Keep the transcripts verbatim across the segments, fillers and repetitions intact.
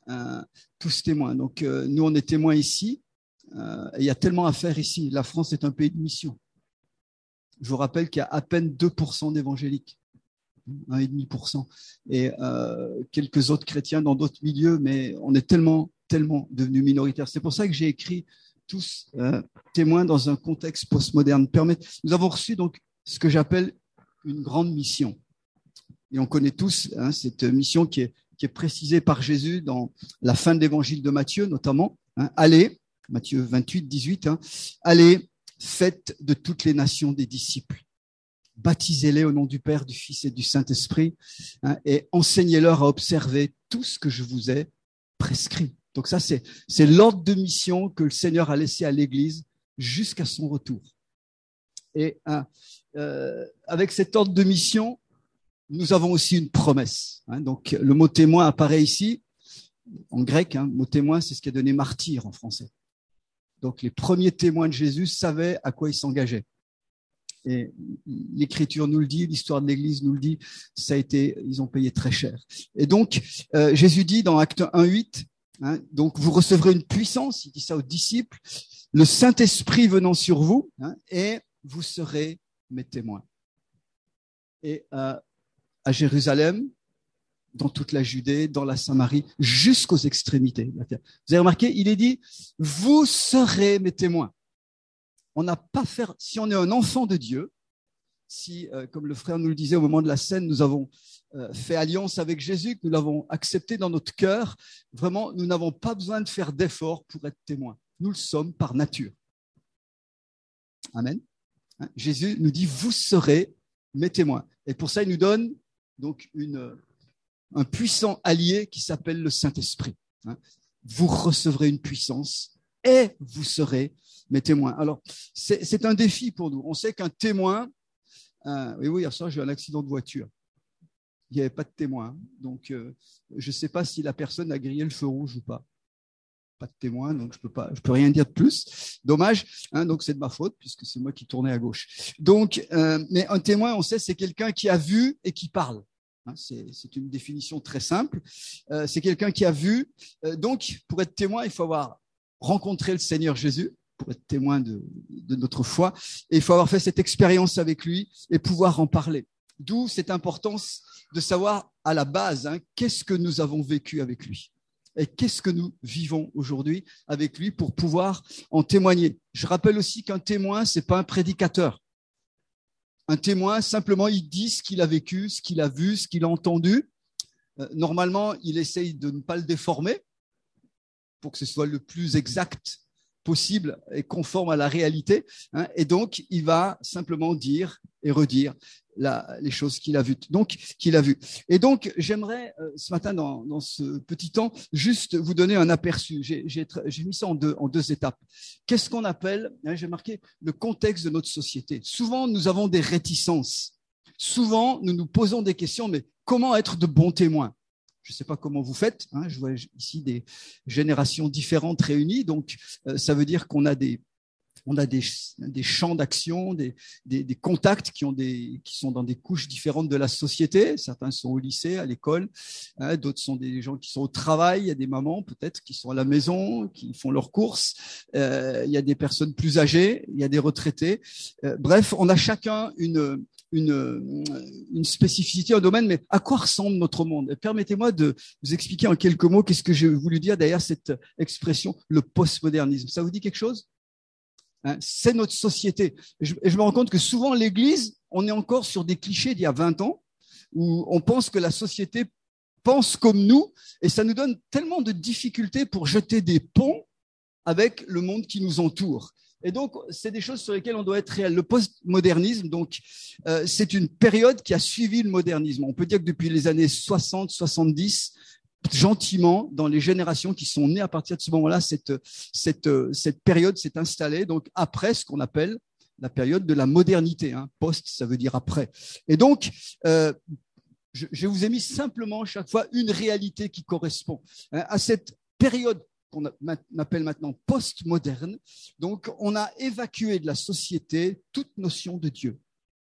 euh, tous témoins. Donc, euh, nous, on est témoins ici. Euh, et il y a tellement à faire ici. La France est un pays de mission. Je vous rappelle qu'il y a à peine deux pour cent d'évangéliques, un virgule cinq pour cent, et euh, quelques autres chrétiens dans d'autres milieux, mais on est tellement, tellement devenus minoritaires. C'est pour ça que j'ai écrit tous euh, témoins dans un contexte postmoderne. Nous avons reçu donc ce que j'appelle une grande mission. Et on connaît tous hein, cette mission qui est, qui est précisée par Jésus dans la fin de l'évangile de Matthieu, notamment. Hein, allez, Matthieu vingt-huit, dix-huit, hein, allez, faites de toutes les nations des disciples. Baptisez-les au nom du Père, du Fils et du Saint-Esprit hein, et enseignez-leur à observer tout ce que je vous ai prescrit. Donc ça, c'est, c'est l'ordre de mission que le Seigneur a laissé à l'Église jusqu'à son retour. Et hein, euh, avec cet ordre de mission, nous avons aussi une promesse. Hein. Donc le mot témoin apparaît ici, en grec, hein, le mot témoin, c'est ce qui a donné martyr en français. Donc les premiers témoins de Jésus savaient à quoi ils s'engageaient. Et l'Écriture nous le dit, l'histoire de l'Église nous le dit, ça a été, ils ont payé très cher. Et donc, euh, Jésus dit dans Acte un, huit, hein, donc vous recevrez une puissance, il dit ça aux disciples, le Saint-Esprit venant sur vous, hein, et vous serez mes témoins. Et euh, à Jérusalem, dans toute la Judée, dans la Samarie, jusqu'aux extrémités de la terre. Vous avez remarqué, il est dit, vous serez mes témoins. On n'a pas faire, si on est un enfant de Dieu, si, euh, comme le frère nous le disait au moment de la scène, nous avons euh, fait alliance avec Jésus, que nous l'avons accepté dans notre cœur, vraiment, nous n'avons pas besoin de faire d'efforts pour être témoins. Nous le sommes par nature. Amen. Hein, Jésus nous dit, vous serez mes témoins. Et pour ça, il nous donne donc une, un puissant allié qui s'appelle le Saint-Esprit. Hein. Vous recevrez une puissance et vous serez mes témoins. Alors, c'est, c'est un défi pour nous. On sait qu'un témoin, euh, oui, oui, hier soir, j'ai eu un accident de voiture. Il n'y avait pas de témoin. Donc, euh, je ne sais pas si la personne a grillé le feu rouge ou pas. Pas de témoin, donc je peux pas, je peux rien dire de plus. Dommage, hein, donc c'est de ma faute puisque c'est moi qui tournais à gauche. Donc, euh, mais un témoin, on sait, c'est quelqu'un qui a vu et qui parle. Hein, c'est, c'est une définition très simple. Euh, c'est quelqu'un qui a vu. Euh, donc, pour être témoin, il faut avoir rencontré le Seigneur Jésus, pour être témoin de, de notre foi, et il faut avoir fait cette expérience avec lui et pouvoir en parler. D'où cette importance de savoir à la base, hein, qu'est-ce que nous avons vécu avec lui et qu'est-ce que nous vivons aujourd'hui avec lui pour pouvoir en témoigner. Je rappelle aussi qu'un témoin, c'est pas un prédicateur. Un témoin, simplement, il dit ce qu'il a vécu, ce qu'il a vu, ce qu'il a entendu. Euh, normalement, il essaye de ne pas le déformer pour que ce soit le plus exact possible et conforme à la réalité. Hein, et donc, il va simplement dire et redire la, les choses qu'il a vues. Donc, qu'il a vues. Et donc, j'aimerais euh, ce matin, dans, dans ce petit temps, juste vous donner un aperçu. J'ai, j'ai, j'ai mis ça en deux, en deux étapes. Qu'est-ce qu'on appelle, hein, j'ai marqué, le contexte de notre société. Souvent, nous avons des réticences. Souvent, nous nous posons des questions, mais comment être de bons témoins ? Je ne sais pas comment vous faites. Hein, je vois ici des générations différentes réunies. Donc, euh, ça veut dire qu'on a des, on a des, des champs d'action, des, des, des contacts qui, ont des, qui sont dans des couches différentes de la société. Certains sont au lycée, à l'école. Hein, d'autres sont des gens qui sont au travail. Il y a des mamans peut-être qui sont à la maison, qui font leurs courses. Euh, il y a des personnes plus âgées. Il y a des retraités. Euh, bref, on a chacun une... Une, une spécificité, un domaine, mais à quoi ressemble notre monde ? Et permettez-moi de vous expliquer en quelques mots qu'est-ce que j'ai voulu dire derrière cette expression, le postmodernisme. Ça vous dit quelque chose ? Hein, c'est notre société. Et je, et je me rends compte que souvent, l'Église, on est encore sur des clichés d'il y a vingt ans, où on pense que la société pense comme nous, et ça nous donne tellement de difficultés pour jeter des ponts avec le monde qui nous entoure. Et donc, c'est des choses sur lesquelles on doit être réel. Le postmodernisme, donc, euh, c'est une période qui a suivi le modernisme. On peut dire que depuis les années soixante soixante-dix, gentiment, dans les générations qui sont nées à partir de ce moment-là, cette, cette, cette période s'est installée. Donc, après ce qu'on appelle la période de la modernité. Hein. Post, ça veut dire après. Et donc, euh, je, je vous ai mis simplement chaque fois une réalité qui correspond hein, à cette période qu'on appelle maintenant postmoderne. Donc, on a évacué de la société toute notion de Dieu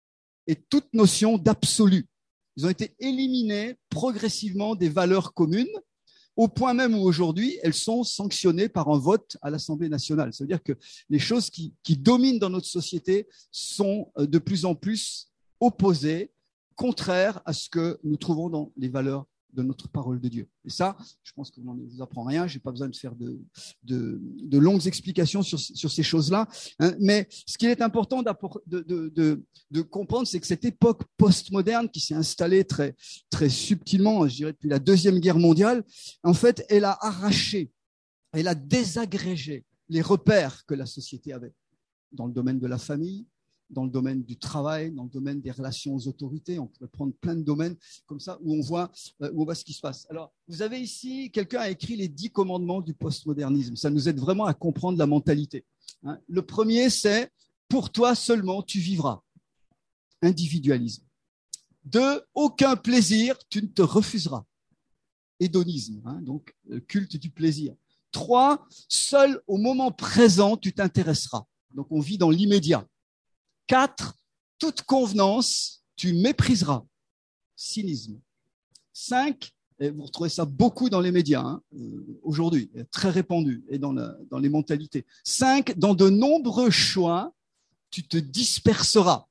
et toute notion d'absolu. Ils ont été éliminés progressivement des valeurs communes au point même où aujourd'hui, elles sont sanctionnées par un vote à l'Assemblée nationale. Ça veut dire que les choses qui, qui dominent dans notre société sont de plus en plus opposées, contraires à ce que nous trouvons dans les valeurs de notre parole de Dieu. Et ça, je pense que je ne vous apprends rien, je n'ai pas besoin de faire de, de, de longues explications sur, sur ces choses-là. Hein. Mais ce qu'il est important de, de, de, de comprendre, c'est que cette époque postmoderne qui s'est installée très, très subtilement, je dirais depuis la Deuxième Guerre mondiale, en fait, elle a arraché, elle a désagrégé les repères que la société avait dans le domaine de la famille, dans le domaine du travail, dans le domaine des relations aux autorités. On pourrait prendre plein de domaines comme ça où on voit, où on voit ce qui se passe. Alors, vous avez ici, quelqu'un a écrit les dix commandements du postmodernisme. Ça nous aide vraiment à comprendre la mentalité. Le premier, c'est « pour toi seulement tu vivras ». Individualisme. Deux, aucun plaisir, tu ne te refuseras. Hédonisme, hein, donc culte du plaisir. Trois, seul au moment présent tu t'intéresseras. Donc, on vit dans l'immédiat. Quatre, toute convenance, tu mépriseras. Cynisme. Cinq, et vous retrouvez ça beaucoup dans les médias hein, euh, aujourd'hui, très répandu et dans, la, dans les mentalités. Cinq, dans de nombreux choix, tu te disperseras.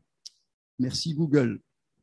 Merci Google.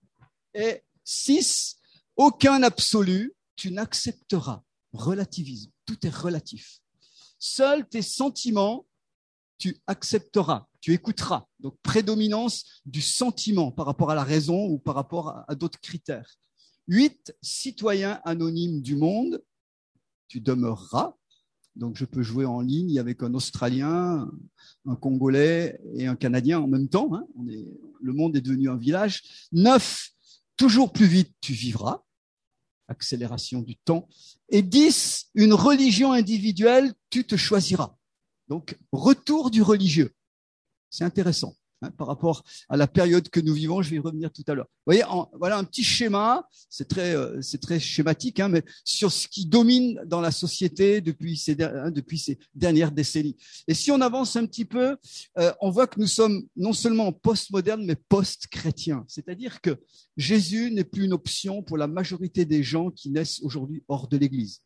Et six, aucun absolu, tu n'accepteras. Relativisme, tout est relatif. Seuls tes sentiments, tu accepteras, tu écouteras. Donc, prédominance du sentiment par rapport à la raison ou par rapport à, à d'autres critères. Huit, citoyen anonyme du monde, tu demeureras. Donc, je peux jouer en ligne avec un Australien, un Congolais et un Canadien en même temps. Hein. On est, le monde est devenu un village. Neuf, toujours plus vite, tu vivras. Accélération du temps. Et dix, une religion individuelle, tu te choisiras. Donc, retour du religieux. C'est intéressant hein, par rapport à la période que nous vivons. Je vais y revenir tout à l'heure. Vous voyez, en, voilà un petit schéma. C'est très, euh, c'est très schématique, hein, mais sur ce qui domine dans la société depuis ces, hein, depuis ces dernières décennies. Et si on avance un petit peu, euh, on voit que nous sommes non seulement post-modernes, mais post-chrétiens. C'est-à-dire que Jésus n'est plus une option pour la majorité des gens qui naissent aujourd'hui hors de l'Église.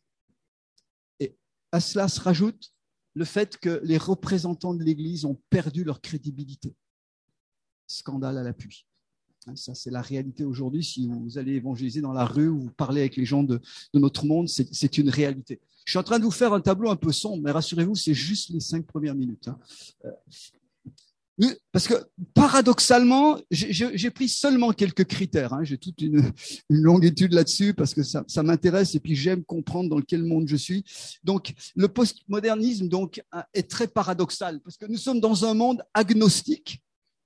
Et à cela se rajoute le fait que les représentants de l'Église ont perdu leur crédibilité. Scandale à l'appui. Ça, c'est la réalité aujourd'hui. Si vous allez évangéliser dans la rue ou vous parlez avec les gens de, de notre monde, c'est, c'est une réalité. Je suis en train de vous faire un tableau un peu sombre, mais rassurez-vous, c'est juste les cinq premières minutes. Hein. Parce que paradoxalement, j'ai, j'ai pris seulement quelques critères. Hein. J'ai toute une, une longue étude là-dessus parce que ça, ça m'intéresse et puis j'aime comprendre dans quel monde je suis. Donc, le postmodernisme donc est très paradoxal parce que nous sommes dans un monde agnostique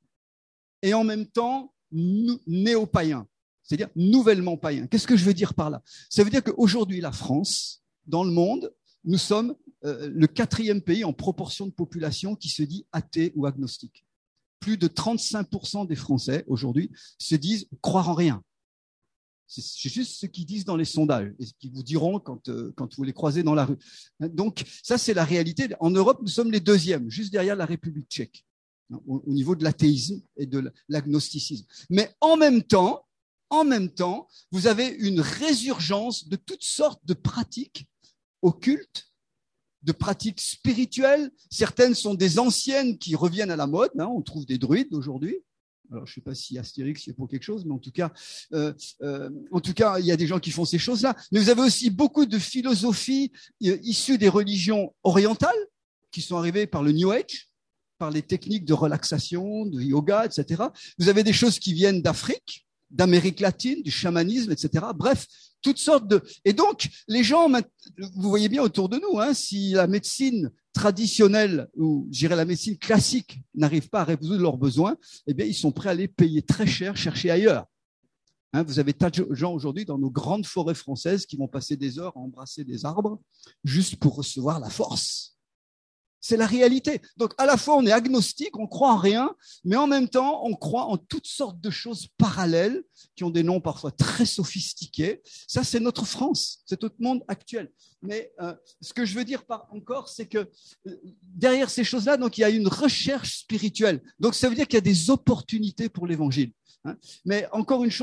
et en même temps néo-païen, c'est-à-dire nouvellement païen. Qu'est-ce que je veux dire par là? Ça veut dire qu'aujourd'hui, la France, dans le monde, nous sommes euh, le quatrième pays en proportion de population qui se dit athée ou agnostique. Plus de trente-cinq pour cent des Français aujourd'hui se disent croire en rien. C'est juste ce qu'ils disent dans les sondages et ce qu'ils vous diront quand, euh, quand vous les croisez dans la rue. Donc ça, c'est la réalité. En Europe, nous sommes les deuxièmes, juste derrière la République tchèque, au, au niveau de l'athéisme et de l'agnosticisme. Mais en même temps, en même temps, vous avez une résurgence de toutes sortes de pratiques occultes, de pratiques spirituelles. Certaines sont des anciennes qui reviennent à la mode. Hein, on trouve des druides aujourd'hui. Alors, je ne sais pas si Astérix est pour quelque chose, mais en tout cas, euh, euh, en tout cas, il y a des gens qui font ces choses-là. Mais vous avez aussi beaucoup de philosophies euh, issues des religions orientales qui sont arrivées par le New Age, par les techniques de relaxation, de yoga, et cetera. Vous avez des choses qui viennent d'Afrique, d'Amérique latine, du chamanisme, et cetera. Bref, toutes sortes de… Et donc, les gens, vous voyez bien autour de nous, hein, si la médecine traditionnelle, ou je dirais la médecine classique, n'arrive pas à résoudre leurs besoins, eh bien, ils sont prêts à les payer très cher, chercher ailleurs. Hein, vous avez tas de gens aujourd'hui dans nos grandes forêts françaises qui vont passer des heures à embrasser des arbres juste pour recevoir la force. C'est la réalité. Donc, à la fois, on est agnostique, on croit en rien, mais en même temps, on croit en toutes sortes de choses parallèles qui ont des noms parfois très sophistiqués. Ça, c'est notre France, c'est notre monde actuel. Mais euh, ce que je veux dire par encore, c'est que euh, derrière ces choses-là, donc, il y a une recherche spirituelle. Donc, ça veut dire qu'il y a des opportunités pour l'évangile. Hein. Mais encore une chose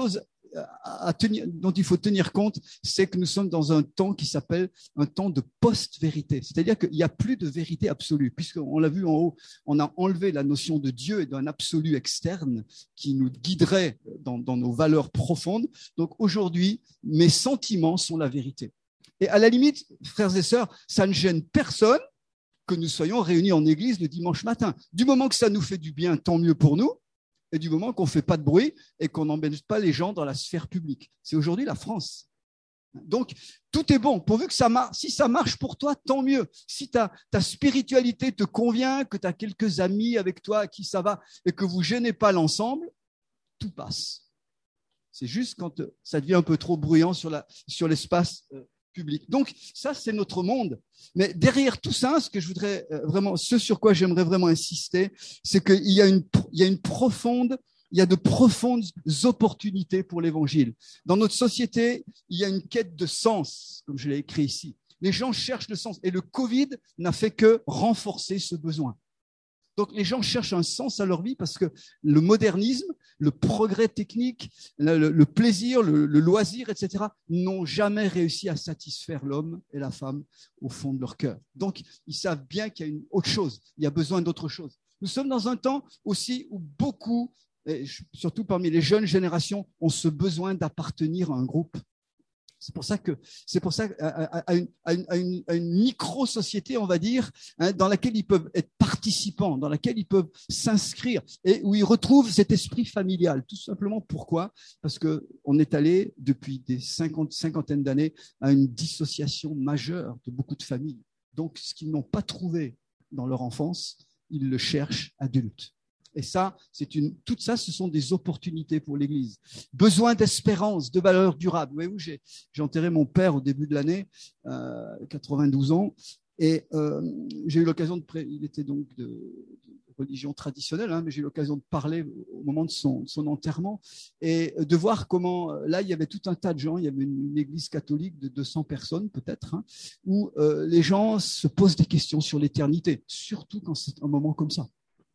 à tenir, dont il faut tenir compte, c'est que nous sommes dans un temps qui s'appelle un temps de post-vérité. C'est-à-dire qu'il n'y a plus de vérité absolue, puisqu'on l'a vu en haut, on a enlevé la notion de Dieu et d'un absolu externe qui nous guiderait dans, dans nos valeurs profondes. Donc aujourd'hui, mes sentiments sont la vérité. Et à la limite, frères et sœurs, ça ne gêne personne que nous soyons réunis en église le dimanche matin. Du moment que ça nous fait du bien, tant mieux pour nous. Et du moment qu'on ne fait pas de bruit et qu'on n'embête pas les gens dans la sphère publique. C'est aujourd'hui la France. Donc, tout est bon, pourvu que ça marche. Si ça marche pour toi, tant mieux. Si ta, ta spiritualité te convient, que tu as quelques amis avec toi à qui ça va et que vous ne gênez pas l'ensemble, tout passe. C'est juste quand ça devient un peu trop bruyant sur, la, sur l'espace euh, public. Donc, ça, c'est notre monde. Mais derrière tout ça, ce que je voudrais vraiment, ce sur quoi j'aimerais vraiment insister, c'est qu'il y a une, il y a une profonde, il y a de profondes opportunités pour l'évangile. Dans notre société, il y a une quête de sens, comme je l'ai écrit ici. Les gens cherchent le sens et le Covid n'a fait que renforcer ce besoin. Donc, les gens cherchent un sens à leur vie parce que le modernisme, le progrès technique, le, le plaisir, le, le loisir, et cetera, n'ont jamais réussi à satisfaire l'homme et la femme au fond de leur cœur. Donc, ils savent bien qu'il y a une autre chose, il y a besoin d'autre chose. Nous sommes dans un temps aussi où beaucoup, et surtout parmi les jeunes générations, ont ce besoin d'appartenir à un groupe. C'est pour ça que, c'est pour ça à, à, une, à, une, à, une, à une micro-société, on va dire, hein, dans laquelle ils peuvent être participants, dans laquelle ils peuvent s'inscrire et où ils retrouvent cet esprit familial. Tout simplement pourquoi ? Parce qu'on est allé depuis des cinquante, cinquantaines d'années à une dissociation majeure de beaucoup de familles. Donc, ce qu'ils n'ont pas trouvé dans leur enfance, ils le cherchent adultes. Et ça, c'est une, tout ça, ce sont des opportunités pour l'Église. Besoin d'espérance, de valeurs durables. Voyez-vous, j'ai, j'ai enterré mon père au début de l'année, euh, quatre-vingt-douze ans, et euh, j'ai eu l'occasion de, pré... il était donc de, de religion traditionnelle, hein, mais j'ai eu l'occasion de parler au moment de son, de son enterrement et de voir comment, là, il y avait tout un tas de gens, il y avait une, une église catholique de deux cents personnes peut-être, hein, où euh, les gens se posent des questions sur l'éternité, surtout quand c'est un moment comme ça.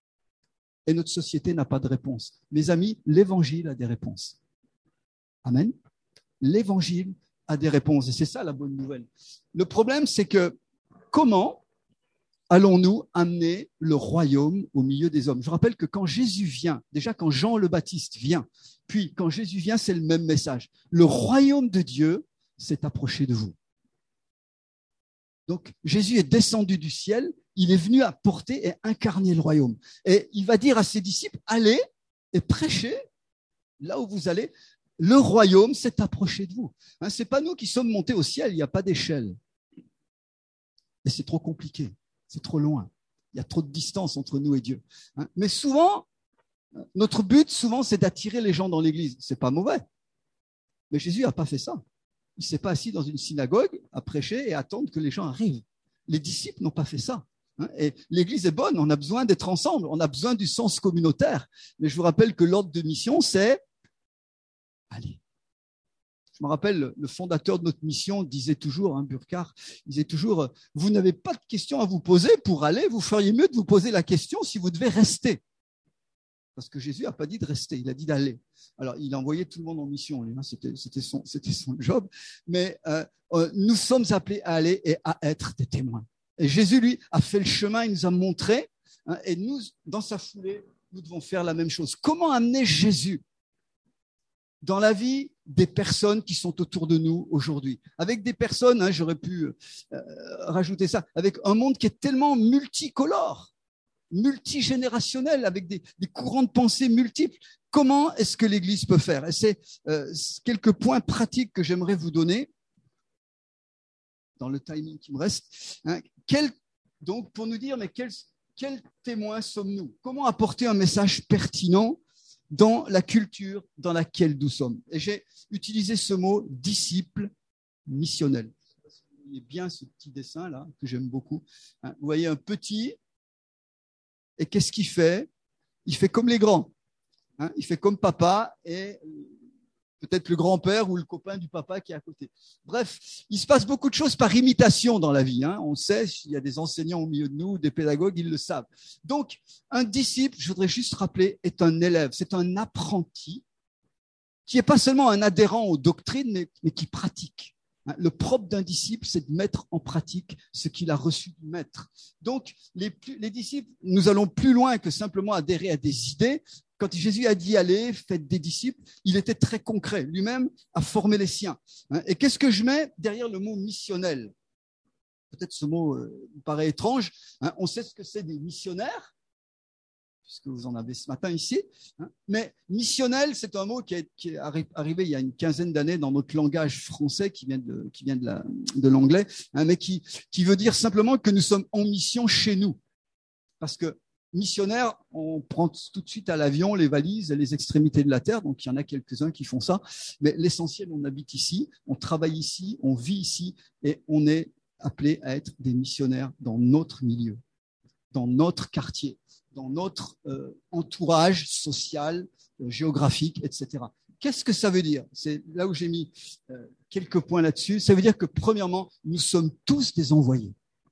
Et notre société n'a pas de réponse. Mes amis, l'évangile a des réponses. Amen. L'évangile a des réponses. Et c'est ça la bonne nouvelle. Le problème, c'est que comment allons-nous amener le royaume au milieu des hommes ? Je rappelle que quand Jésus vient, déjà quand Jean le Baptiste vient, puis quand Jésus vient, c'est le même message. Le royaume de Dieu s'est approché de vous. Donc, Jésus est descendu du ciel, il est venu apporter et incarner le royaume. Et il va dire à ses disciples, allez et prêchez là où vous allez. Le royaume s'est approché de vous. Hein, ce n'est pas nous qui sommes montés au ciel, il n'y a pas d'échelle. Et c'est trop compliqué, c'est trop loin. Il y a trop de distance entre nous et Dieu. Hein, mais souvent, notre but, souvent, c'est d'attirer les gens dans l'église. Ce n'est pas mauvais. Mais Jésus n'a pas fait ça. Il ne s'est pas assis dans une synagogue à prêcher et à attendre que les gens arrivent. Les disciples n'ont pas fait ça. Et l'église est bonne, on a besoin d'être ensemble, on a besoin du sens communautaire. Mais je vous rappelle que l'ordre de mission, c'est allez. Je me rappelle, le fondateur de notre mission disait toujours, hein, Burkhardt, disait toujours, vous n'avez pas de questions à vous poser pour aller, vous feriez mieux de vous poser la question si vous devez rester. Parce que Jésus n'a pas dit de rester, il a dit d'aller. Alors, il a envoyé tout le monde en mission, lui, hein, c'était, c'était, son, c'était son job. Mais euh, euh, nous sommes appelés à aller et à être des témoins. Et Jésus, lui, a fait le chemin, il nous a montré. Hein, et nous, dans sa foulée, nous devons faire la même chose. Comment amener Jésus dans la vie des personnes qui sont autour de nous aujourd'hui? Avec des personnes, hein, j'aurais pu euh, rajouter ça, avec un monde qui est tellement multicolore, multigénérationnel, avec des, des courants de pensée multiples. Comment est-ce que l'Église peut faire? Et c'est euh, quelques points pratiques que j'aimerais vous donner dans le timing qui me reste. Hein. Quel, donc, pour nous dire, mais quels quel témoins sommes-nous? Comment apporter un message pertinent dans la culture dans laquelle nous sommes? Et j'ai utilisé ce mot disciple missionnel. Vous voyez bien ce petit dessin-là, que j'aime beaucoup. Hein. Vous voyez un petit. Et qu'est-ce qu'il fait? Il fait comme les grands. Hein, il fait comme papa et peut-être le grand-père ou le copain du papa qui est à côté. Bref, il se passe beaucoup de choses par imitation dans la vie. Hein. On sait, il y a des enseignants au milieu de nous, des pédagogues, ils le savent. Donc, un disciple, je voudrais juste rappeler, est un élève, c'est un apprenti qui n'est pas seulement un adhérent aux doctrines, mais, mais qui pratique. Le propre d'un disciple, c'est de mettre en pratique ce qu'il a reçu du maître. Donc, les, les disciples, nous allons plus loin que simplement adhérer à des idées. Quand Jésus a dit « allez, faites des disciples », il était très concret. Lui-même a formé les siens. Et qu'est-ce que je mets derrière le mot « missionnel » ? Peut-être ce mot euh, paraît étrange. Hein, on sait ce que c'est des missionnaires, puisque vous en avez ce matin ici. Hein, mais missionnel, c'est un mot qui est, qui est arrivé il y a une quinzaine d'années dans notre langage français, qui vient de, qui vient de, la, de l'anglais, hein, mais qui, qui veut dire simplement que nous sommes en mission chez nous. Parce que missionnaire, on prend tout de suite à l'avion les valises et les extrémités de la terre, donc il y en a quelques-uns qui font ça. Mais l'essentiel, on habite ici, on travaille ici, on vit ici, et on est appelés à être des missionnaires dans notre milieu, dans notre quartier, dans notre euh, entourage social, euh, géographique, et cetera. Qu'est-ce que ça veut dire ? C'est là où j'ai mis euh, quelques points là-dessus. Ça veut dire que, premièrement, nous sommes tous des envoyés.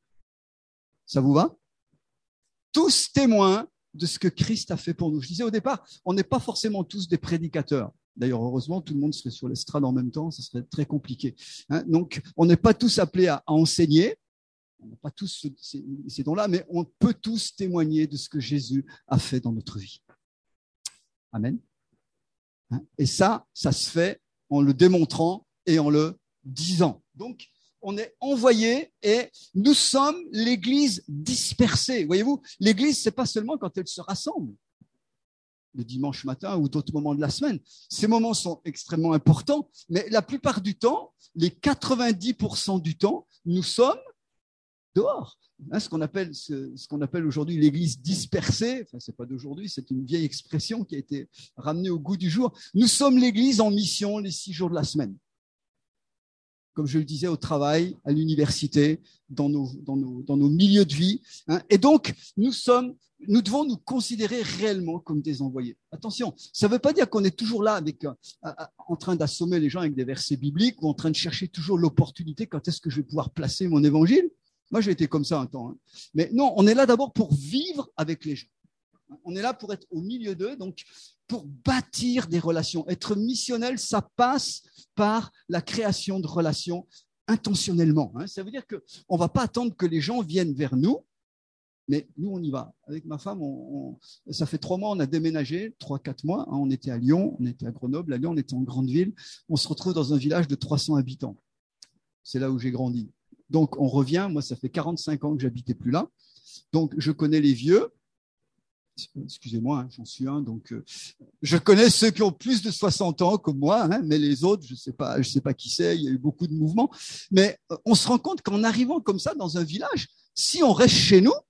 Ça vous va ? Tous témoins de ce que Christ a fait pour nous. Je disais au départ, on n'est pas forcément tous des prédicateurs. D'ailleurs, heureusement, tout le monde serait sur l'estrade en même temps, ça serait très compliqué. Hein, donc, on n'est pas tous appelés à, à enseigner, on n'a pas tous ces, ces dons-là, mais on peut tous témoigner de ce que Jésus a fait dans notre vie. Amen. Hein, et ça, ça se fait en le démontrant et en le disant. Donc, on est envoyés et nous sommes l'Église dispersée. Voyez-vous, l'Église, c'est pas seulement quand elle se rassemble, le dimanche matin ou d'autres moments de la semaine. Ces moments sont extrêmement importants, mais la plupart du temps, les quatre-vingt-dix pour cent du temps, nous sommes dehors. Hein, ce qu'on appelle, ce, ce qu'on appelle aujourd'hui l'église dispersée, enfin, c'est pas d'aujourd'hui, c'est une vieille expression qui a été ramenée au goût du jour. Nous sommes l'église en mission les six jours de la semaine. Comme je le disais, au travail, à l'université, dans nos, dans nos, dans nos milieux de vie. Hein. Et donc, nous sommes, nous devons nous considérer réellement comme des envoyés. Attention, ça ne veut pas dire qu'on est toujours là avec, euh, en train d'assommer les gens avec des versets bibliques ou en train de chercher toujours l'opportunité, quand est-ce que je vais pouvoir placer mon évangile. Moi, j'ai été comme ça un temps. Hein. Mais non, on est là d'abord pour vivre avec les gens. On est là pour être au milieu d'eux, donc pour bâtir des relations. Être missionnel, ça passe par la création de relations intentionnellement. Hein. Ça veut dire qu'on ne va pas attendre que les gens viennent vers nous, mais nous, on y va. Avec ma femme, on, on, ça fait trois mois, on a déménagé, trois, quatre mois. Hein. On était à Lyon, on était à Grenoble, à Lyon, on était en grande ville. On se retrouve dans un village de trois cents habitants. C'est là où j'ai grandi. Donc, on revient. Moi, ça fait quarante-cinq ans que j'habitais plus là. Donc, je connais les vieux. Excusez-moi, hein, j'en suis un. Donc, euh, je connais ceux qui ont plus de soixante ans comme moi, hein, mais les autres, je sais pas, je sais pas qui c'est. Il y a eu beaucoup de mouvements. Mais euh, on se rend compte qu'en arrivant comme ça dans un village, si on reste chez nous,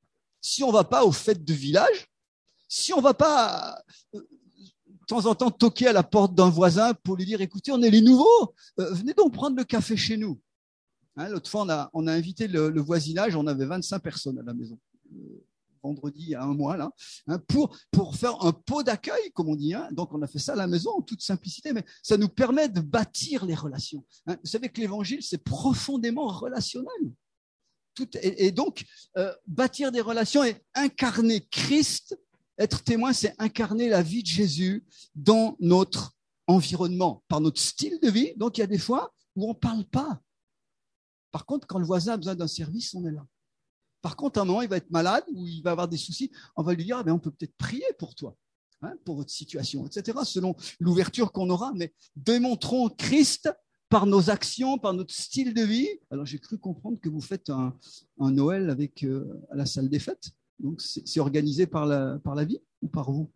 si on va pas aux fêtes de village, si on va pas euh, de temps en temps toquer à la porte d'un voisin pour lui dire, écoutez, on est les nouveaux, euh, venez donc prendre le café chez nous. Hein, l'autre fois, on a, on a invité le, le voisinage, on avait vingt-cinq personnes à la maison, euh, vendredi, il y a un mois, là, hein, pour, pour faire un pot d'accueil, comme on dit. Hein. Donc, on a fait ça à la maison en toute simplicité, mais ça nous permet de bâtir les relations. Hein. Vous savez que l'évangile, c'est profondément relationnel. Tout, et, et donc, euh, bâtir des relations et incarner Christ, être témoin, c'est incarner la vie de Jésus dans notre environnement, par notre style de vie. Donc, il y a des fois où on ne parle pas. Par contre, quand le voisin a besoin d'un service, on est là. Par contre, à un moment, il va être malade ou il va avoir des soucis, on va lui dire, ah ben, on peut peut-être prier pour toi, hein, pour votre situation, et cetera, selon l'ouverture qu'on aura. Mais démontrons Christ par nos actions, par notre style de vie. Alors, j'ai cru comprendre que vous faites un, un Noël avec, euh, à la salle des fêtes. Donc, c'est, c'est organisé par la, par la vie ou par vous?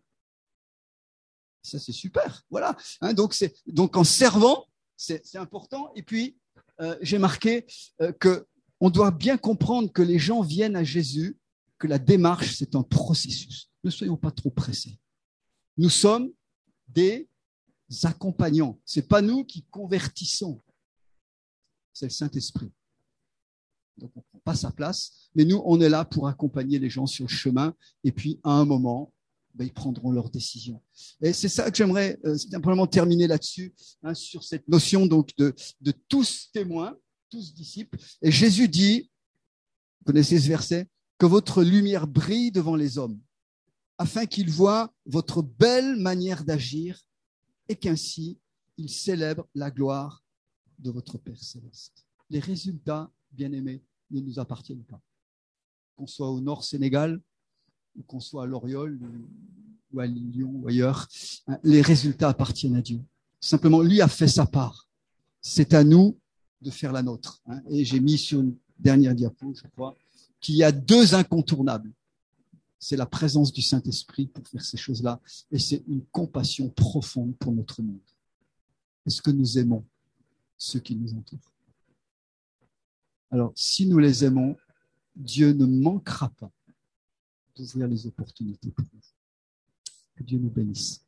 Ça, c'est super. Voilà. Hein, donc, c'est, donc, en servant, c'est, c'est important. Et puis, Euh, j'ai marqué euh, qu'on doit bien comprendre que les gens viennent à Jésus, que la démarche, c'est un processus. Ne soyons pas trop pressés. Nous sommes des accompagnants. Ce n'est pas nous qui convertissons, c'est le Saint-Esprit. Donc, on ne prend pas sa place, mais nous, on est là pour accompagner les gens sur le chemin, et puis, à un moment, ben, ils prendront leurs décisions. Et c'est ça que j'aimerais euh, simplement terminer là-dessus, hein, sur cette notion donc de, de tous témoins, tous disciples. Et Jésus dit, vous connaissez ce verset, que votre lumière brille devant les hommes, afin qu'ils voient votre belle manière d'agir et qu'ainsi, il célèbre la gloire de votre Père céleste. Les résultats, bien-aimés, ne nous appartiennent pas. Qu'on soit au Nord Sénégal, ou qu'on soit à l'Oriole, ou à Lyon, ou ailleurs, les résultats appartiennent à Dieu. Simplement, lui a fait sa part. C'est à nous de faire la nôtre. Et j'ai mis sur une dernière diapo, je crois, qu'il y a deux incontournables. C'est la présence du Saint-Esprit pour faire ces choses-là, et c'est une compassion profonde pour notre monde. Est-ce que nous aimons ceux qui nous entourent? Alors, si nous les aimons, Dieu ne manquera pas d'ouvrir les opportunités pour nous. Que Dieu nous bénisse.